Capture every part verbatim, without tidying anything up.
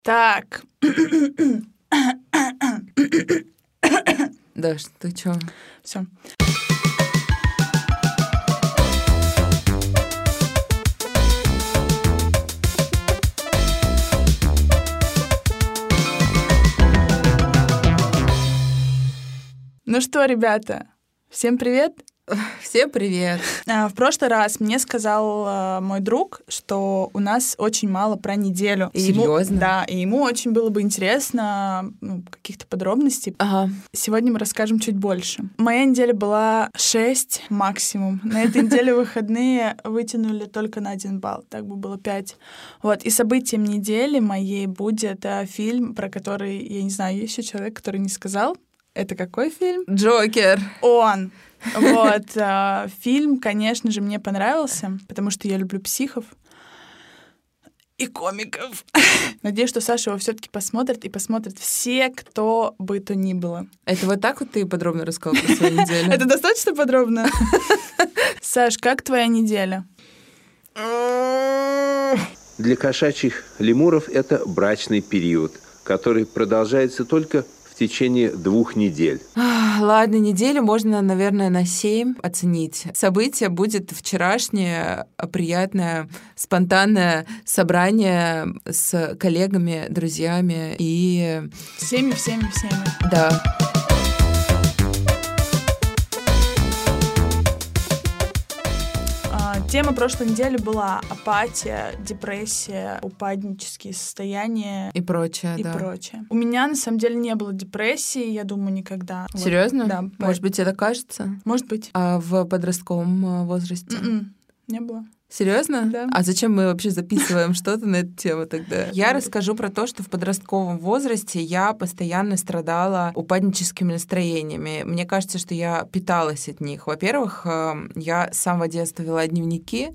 Так. Даш, ты чё? Все. Ну что, ребята, всем привет. Всем привет. В прошлый раз мне сказал мой друг, что у нас очень мало про неделю. И Серьезно? Ему, да, и ему очень было бы интересно, ну, каких-то подробностей. Ага. Сегодня мы расскажем чуть больше. Моя неделя была шесть максимум. На этой неделе выходные вытянули только на один балл. Так бы было пять. Вот. И событием недели моей будет а, фильм, про который, я не знаю, есть еще человек, который не сказал. Это какой фильм? Джокер. Он. Вот. Э, фильм, конечно же, мне понравился, потому что я люблю психов и комиков. Надеюсь, что Саша его все-таки посмотрит, и посмотрит все, кто бы то ни было. Это вот так вот ты подробно рассказал про свою неделю? Это достаточно подробно? Саш, как твоя неделя? Для кошачьих лемуров это брачный период, который продолжается только в течение двух недель. Ладно, неделю можно, наверное, на семь оценить. Событие будет вчерашнее приятное, спонтанное собрание с коллегами, друзьями и... Всеми, всеми, всеми. Да. Тема прошлой недели была апатия, депрессия, упаднические состояния. И прочее, и да. прочее. У меня, на самом деле, не было депрессии, я думаю, никогда. Серьезно? Вот. Да. Может быть, это кажется? Может быть. А в подростковом возрасте? Mm-mm. Не было. Серьезно? Да. А зачем мы вообще записываем что-то на эту тему тогда? Я расскажу про то, что в подростковом возрасте я постоянно страдала упадническими настроениями. Мне кажется, что я питалась от них. Во-первых, я с самого детства вела дневники,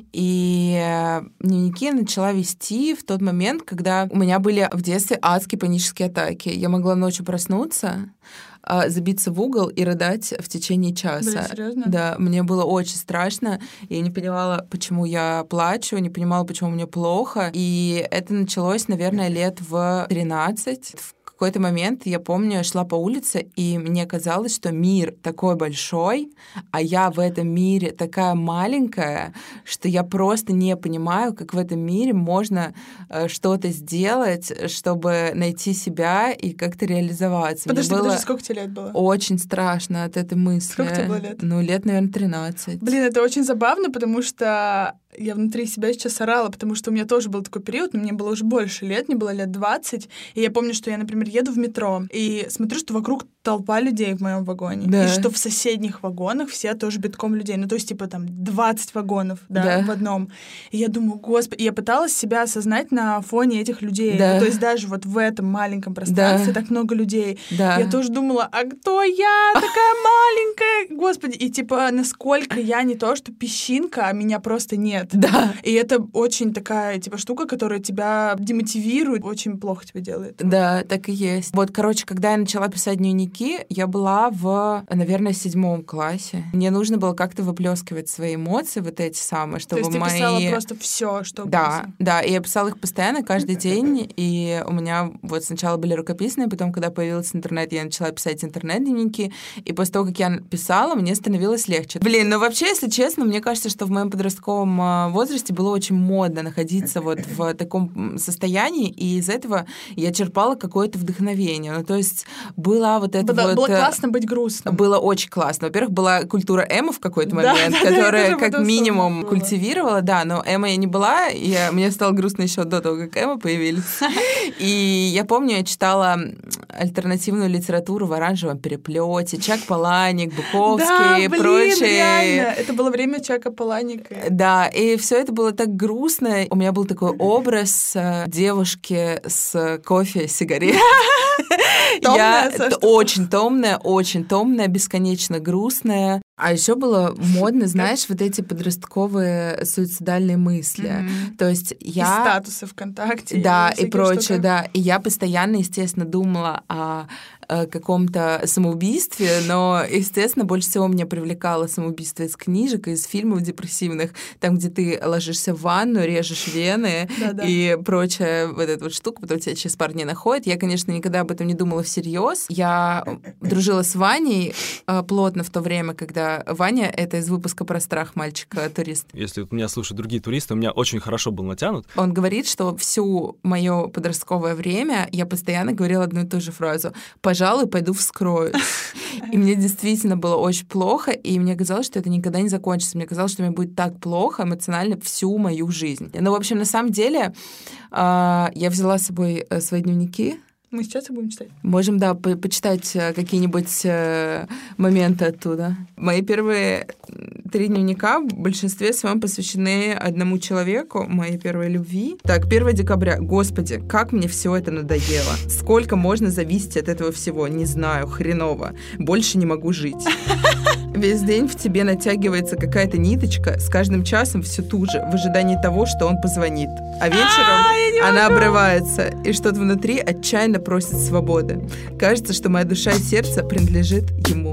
и дневники начала вести в тот момент, когда у меня были в детстве адские панические атаки. Я могла ночью проснуться, забиться в угол и рыдать в течение часа. Блин, серьезно? Да, мне было очень страшно. Я не понимала, почему я плачу, не понимала, почему мне плохо. И это началось, наверное, лет в тринадцать. В какой-то момент, я помню, я шла по улице, и мне казалось, что мир такой большой, а я в этом мире такая маленькая, что я просто не понимаю, как в этом мире можно что-то сделать, чтобы найти себя и как-то реализоваться. Подожди, мне было подожди, сколько тебе лет было? Очень страшно от этой мысли. Сколько тебе было лет? Ну, лет, наверное, тринадцать. Блин, это очень забавно, потому что я внутри себя сейчас орала, потому что у меня тоже был такой период, но мне было уже больше лет, мне было лет двадцать, и я помню, что я, например, еду в метро, и смотрю, что вокруг толпа людей в моем вагоне, да. и что в соседних вагонах все тоже битком людей, ну, то есть, типа, там, двадцать вагонов, да, да. в одном. И я думаю, господи, и я пыталась себя осознать на фоне этих людей, да. ну, то есть даже вот в этом маленьком пространстве да. так много людей. Да. Я тоже думала, а кто я, такая маленькая, господи, и, типа, насколько я не то, что песчинка, а меня просто нет. Да. И это очень такая, типа, штука, которая тебя демотивирует, очень плохо тебе делает. Да, так и есть. Вот, короче, когда я начала писать дневники, я была в, наверное, седьмом классе. Мне нужно было как-то выплескивать свои эмоции, вот эти самые, чтобы мои... То есть ты писала мои... просто все, что... Да, было. Да, и я писала их постоянно, каждый день, и у меня вот сначала были рукописные, потом, когда появился интернет, я начала писать интернет-дневники, и после того, как я писала, мне становилось легче. Блин, ну вообще, если честно, мне кажется, что в моем подростковом возрасте было очень модно находиться вот в таком состоянии, и из этого я черпала какое-то вдохновение. Ну, то есть была вот эта было, вот... Было классно быть грустным. Было очень классно. Во-первых, была культура эмо в какой-то момент, да, которая как минимум культивировала, да, но эмо я не была, и мне стало грустно еще до того, как эмо появились. И я помню, я читала альтернативную литературу в оранжевом переплете, Чак Паланик, Буковский и да, блин, прочие. Реально. Это было время Чака Паланика. Да, и все это было так грустно. У меня был такой образ девушки с кофе, сигарет. Томная, Я очень томная, очень томная, бесконечно грустная. А еще было модно, знаешь, вот эти подростковые суицидальные мысли. Mm-hmm. То есть я... И статусы ВКонтакте. Да, и, и прочее, да. И я постоянно, естественно, думала о о каком-то самоубийстве, но, естественно, больше всего меня привлекало самоубийство из книжек, из фильмов депрессивных, там, где ты ложишься в ванну, режешь вены Да-да. и прочая вот эта вот штука, потом тебя через пару дней находят. Я, конечно, никогда об этом не думала всерьез. Я дружила с Ваней э, плотно в то время, когда Ваня — это из выпуска про страх мальчика-турист. Если вот меня слушают другие туристы, у меня очень хорошо был натянут. Он говорит, что всю мое подростковое время я постоянно говорила одну и ту же фразу: «Пожалуй, пойду вскроюсь». И мне действительно было очень плохо, и мне казалось, что это никогда не закончится. Мне казалось, что мне будет так плохо эмоционально всю мою жизнь. Ну, в общем, на самом деле, я взяла с собой свои дневники. Мы сейчас их будем читать. Можем, да, по- почитать какие-нибудь э, моменты оттуда. Мои первые три дневника в большинстве своем посвящены одному человеку, моей первой любви. Так, первого декабря. Господи, как мне все это надоело. Сколько можно зависеть от этого всего? Не знаю, хреново. Больше не могу жить. Весь день в тебе натягивается какая-то ниточка, с каждым часом все туже, в ожидании того, что он позвонит. А вечером она обрывается, и что-то внутри отчаянно просит свободы. Кажется, что моя душа и сердце принадлежит ему.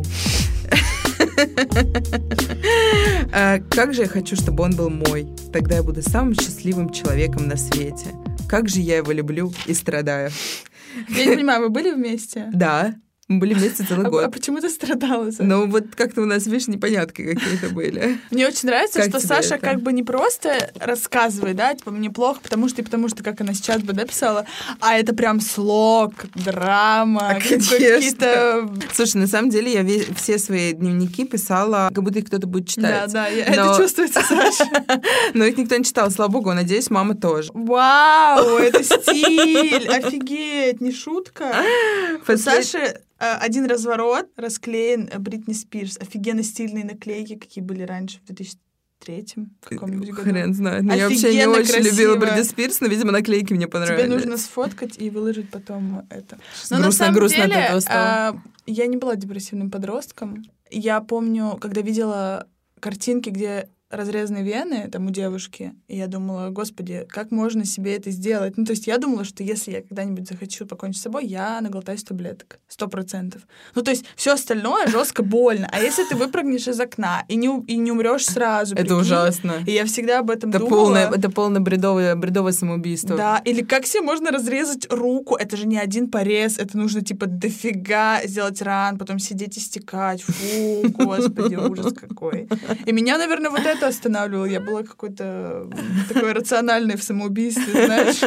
Как же я хочу, чтобы он был мой. Тогда я буду самым счастливым человеком на свете. Как же я его люблю и страдаю. Я не понимаю, вы были вместе? Да. Мы были вместе целый А, год. а почему ты страдала? Саша? Ну, вот как-то у нас, видишь, непонятки какие-то были. Мне очень нравится, Как что тебе Саша это? как бы не просто рассказывает, да, типа, мне плохо, потому что и потому что, как она сейчас бы, да, писала, а это прям слог, драма, А, какие-то... Слушай, на самом деле я ве- все свои дневники писала, как будто их кто-то будет Да, читать. да, я- Но- это чувствуется, Саша. Но их никто не читал, слава богу, надеюсь, мама тоже. Вау, это стиль, офигеть, не шутка. У Послед- Саши э, один разворот расклеен э, Бритни Спирс. Офигенно стильные наклейки, какие были раньше, в две тысячи третьем каком-нибудь году. Хрен знает. Но я вообще не Офигенно очень любила красиво. Бритни Спирс, но, видимо, наклейки мне понравились. Тебе нужно сфоткать и выложить потом это. Но Грустно, на самом грустно от деле, этого стало. а, я не была депрессивным подростком. Я помню, когда видела картинки, где разрезаны вены там у девушки, и я думала, господи, как можно себе это сделать? Ну, то есть я думала, что если я когда-нибудь захочу покончить с собой, я наглотаюсь таблеток. Сто процентов. Ну, то есть все остальное жестко больно. А если ты выпрыгнешь из окна и не, у- и не умрешь сразу? Это прикинь? ужасно. И я всегда об этом Это думала. полное, это полное бредовое, бредовое самоубийство. Да, или как себе можно разрезать руку? Это же не один порез, это нужно, типа, дофига сделать ран, потом сидеть и стекать. Фу, господи, ужас какой. И меня, наверное, вот это останавливало. Я была какой-то такой рациональной в самоубийстве, знаешь.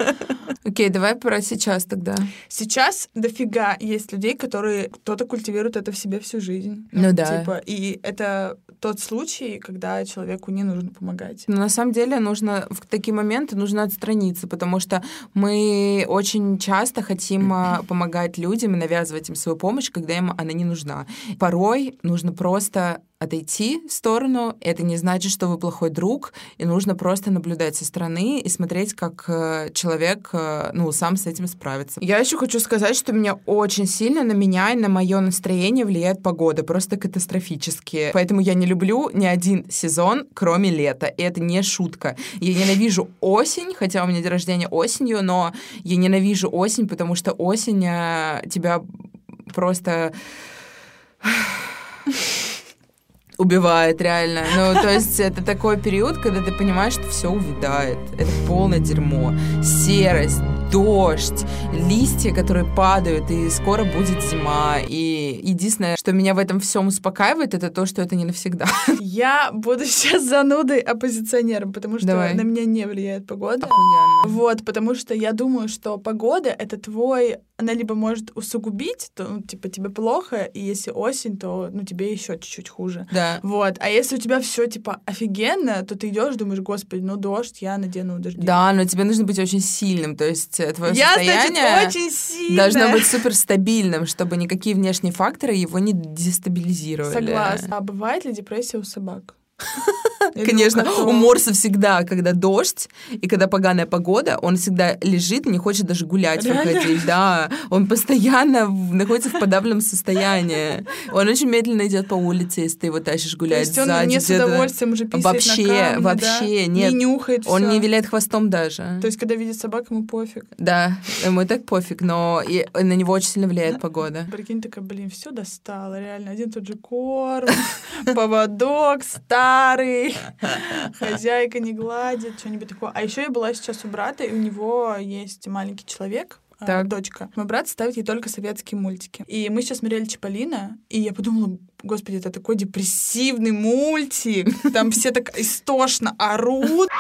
Окей, давай про сейчас тогда. Сейчас дофига есть людей, которые кто-то культивирует это в себе всю жизнь. Ну да. Типа, и это тот случай, когда человеку не нужно помогать. Но на самом деле нужно в такие моменты нужно отстраниться, потому что мы очень часто хотим а, помогать людям и навязывать им свою помощь, когда им она не нужна. Порой нужно просто отойти в сторону. Это не значит, что вы плохой друг, и нужно просто наблюдать со стороны и смотреть, как э, человек э, ну, сам с этим справится. Я еще хочу сказать, что меня очень сильно на меня и на мое настроение влияет погода, просто катастрофически. Поэтому я не люблю ни один сезон, кроме лета. И это не шутка. Я ненавижу осень, хотя у меня день рождения осенью, но я ненавижу осень, потому что осень э, тебя просто... убивает, реально. Ну, то есть это такой период, когда ты понимаешь, что все увядает. Это полное дерьмо. Серость, дождь, листья, которые падают, и скоро будет зима. И единственное, что меня в этом всем успокаивает, это то, что это не навсегда. Я буду сейчас занудой оппозиционером, потому что Давай. на меня не влияет погода. Охуенно. Вот, потому что я думаю, что погода — это твой... Она либо может усугубить, то, ну, типа, тебе плохо, и если осень, то, ну, тебе еще чуть-чуть хуже. Да. Вот. А если у тебя все типа, офигенно, то ты идешь, думаешь, господи, ну, дождь, я надену дождевик. Да, но тебе нужно быть очень сильным, то есть э, твое Я, состояние значит, очень сильная. должно быть суперстабильным, чтобы никакие внешние факторы его не дестабилизировали. Согласна. А бывает ли депрессия у собак? Конечно, у Морса всегда, когда дождь и когда поганая погода, он всегда лежит и не хочет даже гулять, выходить. Да, он постоянно находится в подавленном состоянии. Он очень медленно идет по улице, если ты его тащишь гулять. То есть он не с удовольствием уже писает вообще, на камни, вообще, да? нет. Не нюхает Он всё. не виляет хвостом даже. То есть, когда видит собак, ему пофиг. Да, ему и так пофиг, но и на него очень сильно влияет погода. Прикинь, такая, блин, все достало, реально. Один тот же корм, поводок старый, хозяйка не гладит, что-нибудь такое. А еще я была сейчас у брата, и у него есть маленький человек, Так. дочка. Мой брат ставит ей только советские мультики. И мы сейчас смотрели «Чиполлино», и я подумала, господи, это такой депрессивный мультик. Там все так истошно орут.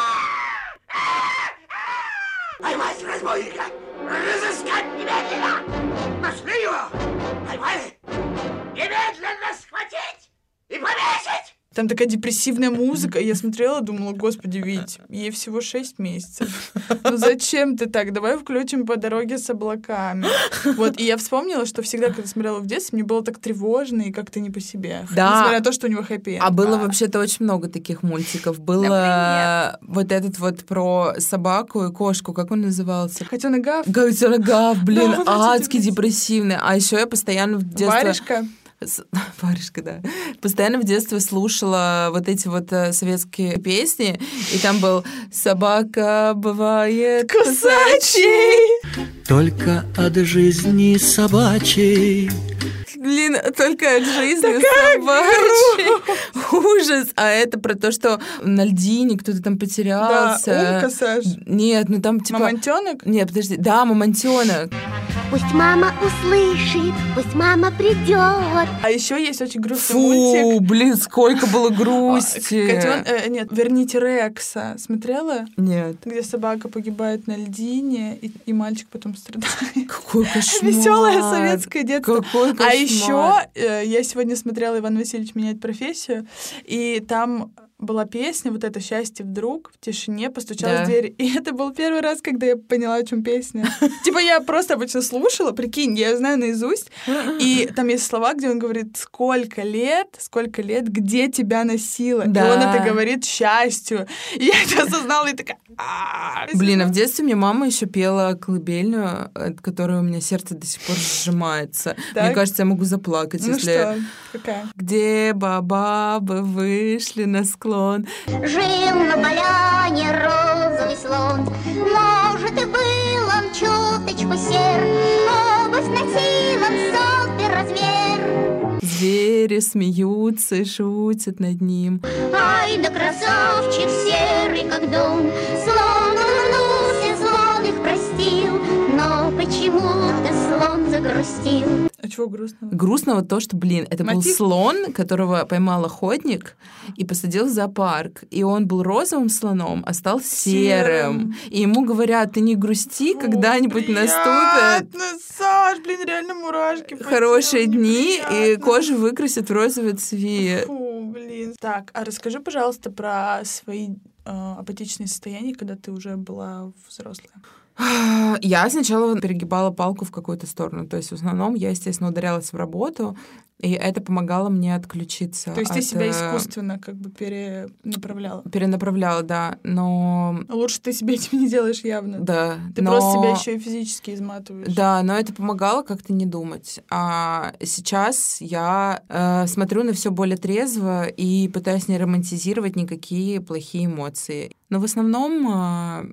Поймать разбойника! Разыскать немедленно! Нашли его! Поймали! Немедленно схватить и повесить! Там такая депрессивная музыка. И я смотрела, думала, господи, Вить, ей всего шесть месяцев. Ну зачем ты так? Давай включим «По дороге с облаками». Вот, и я вспомнила, что всегда, когда смотрела в детстве, мне было так тревожно и как-то не по себе. Да. Несмотря на то, что у него хэппи-энд. А было вообще-то очень много таких мультиков. Было Например? вот этот вот про собаку и кошку, как он назывался? Котёнок Гав. Котёнок Гав, блин, Да, вот адски эти депрессивный. А еще я постоянно в детстве... Варежка. С- Варежка, да. Постоянно в детстве слушала вот эти вот э, советские песни, и там был «Собака бывает Кусачий. Только от жизни собачьей. Блин, только от жизни собачьей. Ужас. А это про то, что на льдине кто-то там Да, потерялся. умка, Саш. Нет, ну там типа... Мамонтёнок? Нет, подожди. Да, мамонтенок. Пусть мама услышит, пусть мама придет. А еще есть очень грустный Фу, мультик. блин, сколько было грусти. Котён... э, нет, «Верните Рекса». Смотрела? Нет. Где собака погибает на льдине, и, и мальчик потом страдает. Какой кошмар. Веселое советское детство. Какой кошмар. А еще э, я сегодня смотрела «Иван Васильевич меняет профессию», и там была песня, вот это «Счастье вдруг в тишине постучалась Да. в дверь». И это был первый раз, когда я поняла, о чем песня. Типа я просто обычно слушала, прикинь, я знаю наизусть. И там есть слова, где он говорит: «Сколько лет, сколько лет, где тебя носило?» И Да. он это говорит счастью. И я это осознала, и такая... «А-а-а». Блин, а в детстве мне мама еще пела колыбельную, от которой у меня сердце до сих пор сжимается. Так. Мне кажется, я могу заплакать, Ну если... что, какая? Где бабабы вышли на склон. Жил на поляне розовый слон. Может, и был он чуточку сер, обувь носил он супер-размер. Звери смеются и шутят над ним. Ай да красавчик серый, как дом. Слон улыбнулся, слон их простил, но почему-то слон загрустил. А чего грустного? Грустно вот то, что, блин, это был Мотив? слон, которого поймал охотник и посадил в зоопарк. И он был розовым слоном, а стал серым. Серым. И ему говорят: ты не грусти, когда-нибудь наступят Приятно, Саш, блин, реально мурашки по хорошие телу, дни, и неприятно. кожу выкрасят в розовый цвет. Фу, блин. Так, а расскажи, пожалуйста, про свои э, апатичные состояния, когда ты уже была взрослая. Я сначала перегибала палку в какую-то сторону. То есть в основном я, естественно, ударялась в работу, и это помогало мне отключиться. То есть ты от, себя э, искусственно как бы перенаправляла. перенаправляла, да. Но Лучше ты себе этим не делаешь явно. да. Ты но... просто себя еще и физически изматываешь. Да, но это помогало как-то не думать. А сейчас я э, смотрю на все более трезво и пытаюсь не романтизировать никакие плохие эмоции. Но в основном э,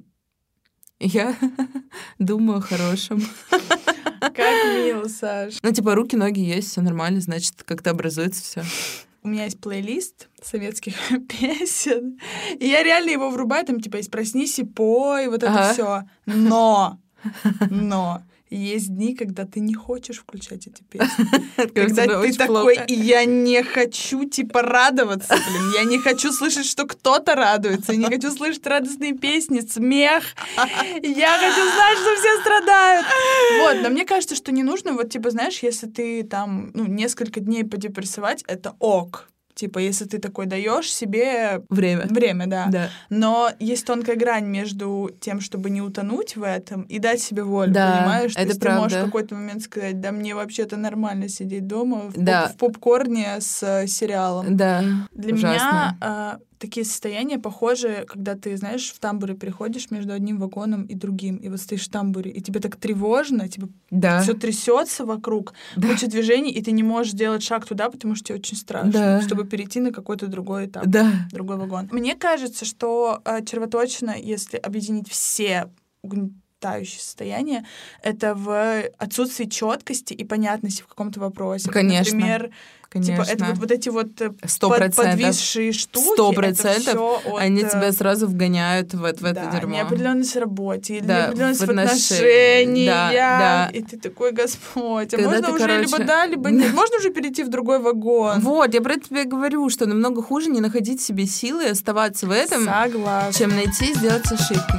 я думаю о хорошем. Как мило, Саш. Ну, типа, руки, ноги есть, все нормально, значит, как-то образуется все. У меня есть плейлист советских песен, и я реально его врубаю, там типа есть «Проснись и пой», вот это Ага. все. Но, но есть дни, когда ты не хочешь включать эти песни. Когда тебе ты очень такой, плохо. и я не хочу, типа, радоваться, блин. Я не хочу слышать, что кто-то радуется. Я не хочу слышать радостные песни, смех. Я хочу знать, что все страдают. Вот, но мне кажется, что не нужно, вот, типа, знаешь, если ты там, ну, несколько дней подепрессовать, это ок. типа, если ты такой даешь себе Время. время, да. Да. Но есть тонкая грань между тем, чтобы не утонуть в этом и дать себе волю, Да, понимаешь? То это есть правда. ты можешь в какой-то момент сказать, да мне вообще-то нормально сидеть дома в, Да. поп- в попкорне с э, сериалом. Да. Для Ужасно. меня э, такие состояния похожи, когда ты, знаешь, в тамбуре переходишь между одним вагоном и другим, и вот стоишь в тамбуре, и тебе так тревожно, тебе Да. все трясется вокруг, Да. куча движений, и ты не можешь сделать шаг туда, потому что тебе очень страшно, Да. чтобы перейти на какой-то другой этап, Да. другой вагон. Мне кажется, что э, червоточина, если объединить все угнетающие состояния, это в отсутствии четкости и понятности в каком-то вопросе. Конечно. Например, Конечно. типа, это вот, вот эти вот э, Сто под- процентов. подвисшие штуки. Сто это процентов. всё от, Они э, тебя сразу вгоняют в, в это да, дерьмо. неопределенность в работе, или Да, неопределенность в в отношении- отношениях. да, да. И ты такой, Господь, а Когда можно ты, уже короче, либо да, либо нет. Можно уже перейти в другой вагон. Вот, я про это тебе говорю, что намного хуже не находить в себе силы и оставаться в этом, Согласна. чем найти и сделать ошибки.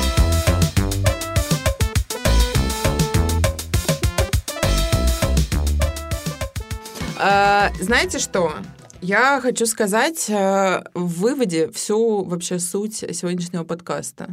А, знаете что? Я хочу сказать а, в выводе всю вообще суть сегодняшнего подкаста.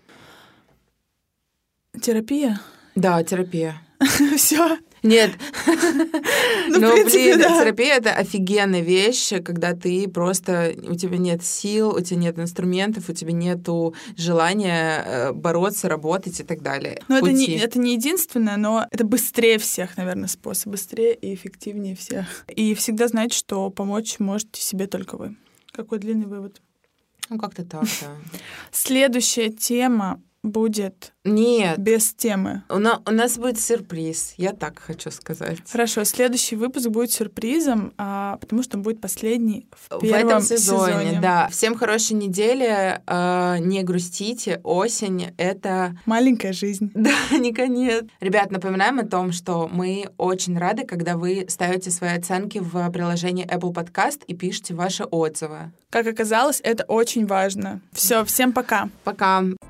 Терапия? Да, терапия. Все. Нет. Ну, в Но, принципе, блин, да. терапия — это офигенная вещь, когда ты просто... У тебя нет сил, у тебя нет инструментов, у тебя нету желания э, бороться, работать и так далее. Ну, это не, Пути. это не единственное, но это быстрее всех, наверное, способ. Быстрее и эффективнее всех. И всегда знать, что помочь можете себе только вы. Какой длинный вывод. Ну, как-то так, да. Следующая тема будет Нет, без темы. у, на- у нас будет сюрприз, я так хочу сказать. Хорошо, следующий выпуск будет сюрпризом, а, потому что он будет последний в В первом этом сезоне, сезоне. да. Всем хорошей недели, э, не грустите, осень — это... Маленькая жизнь. Да, не конец. Ребят, напоминаем о том, что мы очень рады, когда вы ставите свои оценки в приложении Apple Podcast и пишете ваши отзывы. Как оказалось, это очень важно. Все, всем пока. Пока.